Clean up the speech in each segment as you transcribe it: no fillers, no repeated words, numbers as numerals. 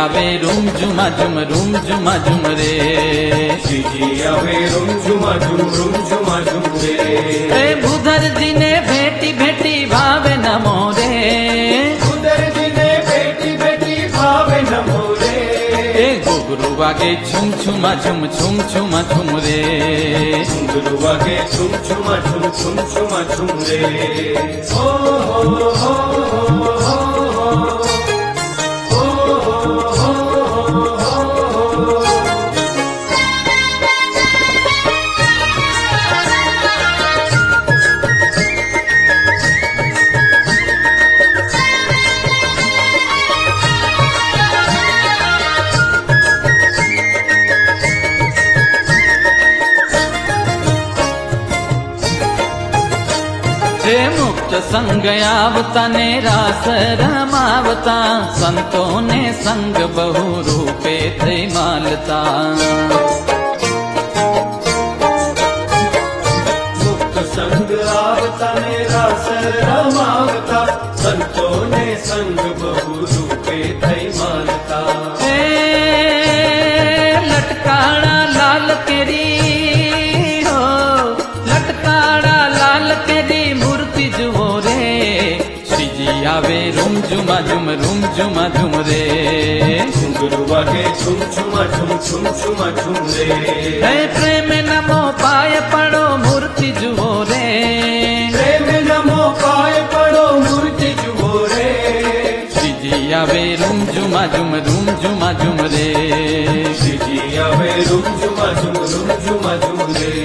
आवे रूम झुमा झुम रे। श्रीजी आवे रूम झुमा झुम रे। ए बुधर जी ने भेटी भेटी भावे नमो रे। बुधर जी ने भेटी भेटी भावे नमो रे। ए घुघरू वागे छुम छुमा छुम रे। घुंघरू वागे छुम छुमा छुम रे। ओ हो हो मुक्त संग आवता ने रास रमावता, संतों ने संग बहु रूपे थे मालता। मुक्त संग आवता ने रास रमावता, संतों ने संग बहु रूपे थे मालता। लटकाड़ा लाल केरी हो, लटकाड़ा लाल केरी जुवो रे। श्रीजी आवे रूम झुमा झुम रे। घुंघरू वागे छुम छुमा छुम रे। हे प्रेम नमो पाय पड़ो मूर्ति जुवो रे। प्रेम नमो पाय पड़ो मूर्ति जुवो रे। श्रीजी आवे रूम झुमा झुम रे। श्रीजी आवे रूम झुमा झुम रे।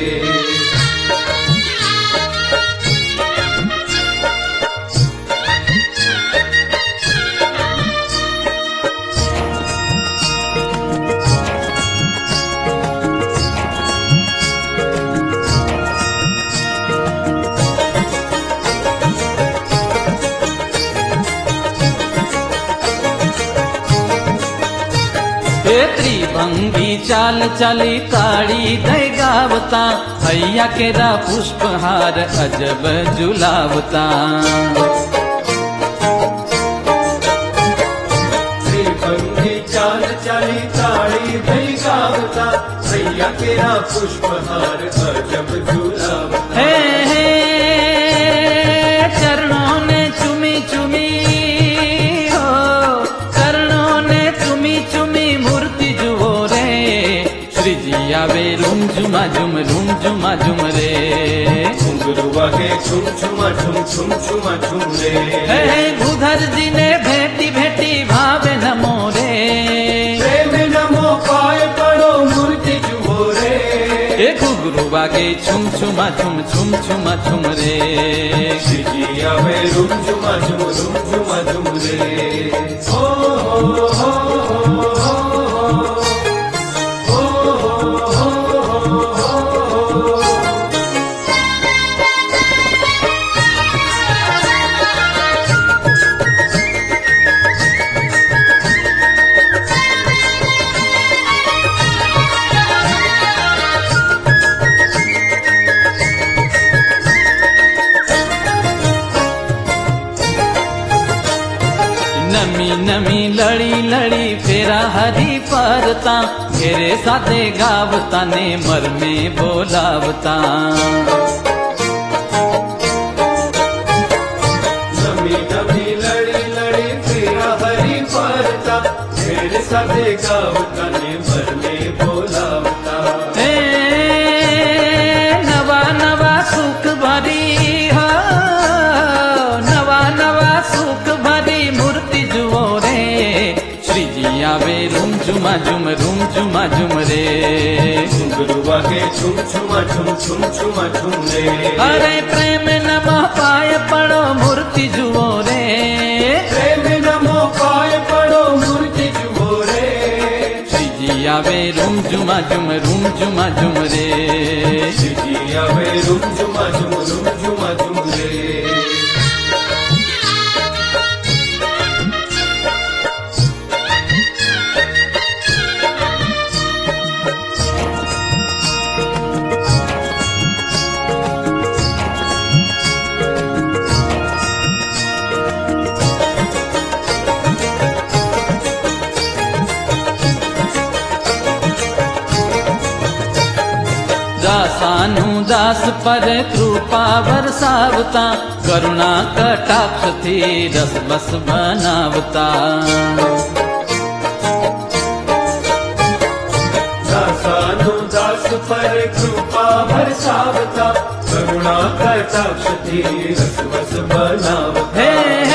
त्रिभंगी चाल चली ताड़ी दय गावता, हैया केरा पुष्पहार अजब झुलावता। त्रिभंगी चाल चली ताड़ी दय गावता, हैया केरा पुष्पहार अजब झुलावता। चरणों ने चुमी चुमी हो, चरणों ने चुमी चुमी मूर्ति जुवो रे। श्रीजी आवे रूम झुमा झुम रे। घुंघरू वागे छुम छुमा छुम रे। बुधर जी ने भेटी भेटी भावे नमो रे। प्रेम नमो पाय पड़ो मूर्ति जुवो रे। ए घुघरू वागे छुम छुमा छुम रे। श्रीजी आवे रूम झुमा झुम रे। ओ हो हो नमी लड़ी लड़ी फेरा हरी परता, घेरे साथे गावता ने मर में बोलावता। नमी लड़ी लड़ी फेरा हरी परता, घेरे साथे गावता ने मर में बोलावता। नवा नवा सुख भरी हो, नवा नवा सुख भरी मूर्ति जुवो रे। श्रीजी आवे रूम झुमा झुम रे। घुंघरू वागे छुम छुमा छुम रे। अरे प्रेम नमो पाय पड़ो मूर्ति जुवो रे। प्रेम नमो पाय पड़ो मूर्ति जुवो रे। श्रीजी आवे रूम झुमा झुम रे। श्रीजी आवे रूम झुमा झुम रे। दासानुदास पर कृपा वरसावता करुणा कटाक्ष थी रस बस बनावता दासानुदास पर कृपा बरसावता करुणा कटाक्ष थी रस बस बनावता हे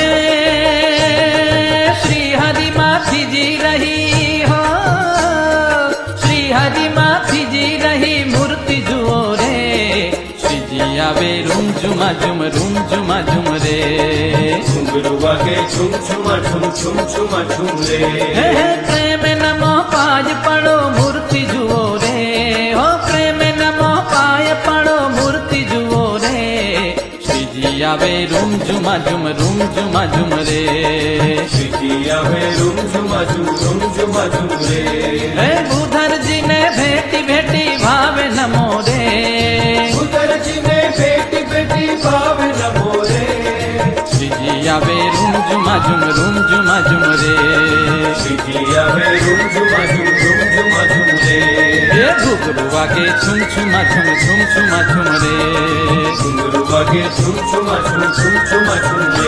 श्री हरि माथी जी रही हो श्री हरि माथी जी रही मूर्ति जुओ रे श्री जी आवे रूम झुमा झुम रे घुंघरू वागे झुम झुमा झुम रे हे प्रेम नमो पाज पड़ो मूर्ति जुओ रे हो प्रेम नमो पाय पड़ो मूर्ति जुओ रे श्री जी आवे रूम झुमा झुम रे श्री जी आवे रूम झुमा झुम रे हे बुधर जी ने भेटी भावे नमो रे उधर जी ने बेटी भाव नमो रे श्री जी आवे रूम झुमा झुम रे श्री जी आवे रूम झुमा झुम रे ये घुघरू वागे छुम रे घुंघरू वागे झुम झुमा झुम रे